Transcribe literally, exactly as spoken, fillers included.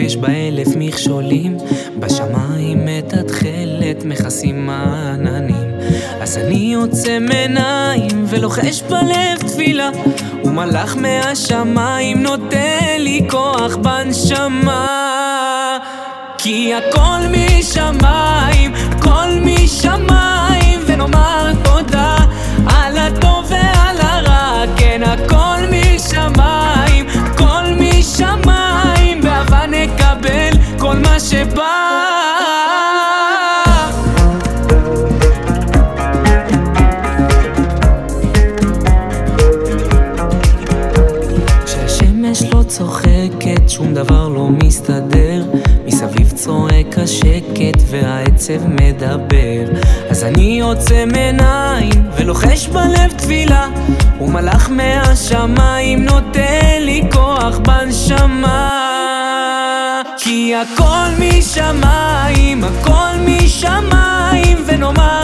הכביש באלף מכשולים, בשמיים מתתחלת מכסים העננים. אז אני יוצא מעיניים ולוחש בלב תפילה, ומלאך מהשמיים נותן לי כוח בנשמה. כי הכל משמיים, הכל משמיים, ונאמר תודה על הטוב ועל הרע. כן, הכל משמיים, הכל משמיים, באהבה נקבל כל מה שבא. כשהשמש לא צוחקת, שום דבר לא מסתדר, מסביב צועק השקט והעצב מדבר. אז אני יוצא מעיניים ולוחש בלב תפילה, ומלאך מהשמיים נותן לי כוח בנשמה. כי הכל משמיים, הכל משמיים, ונאמר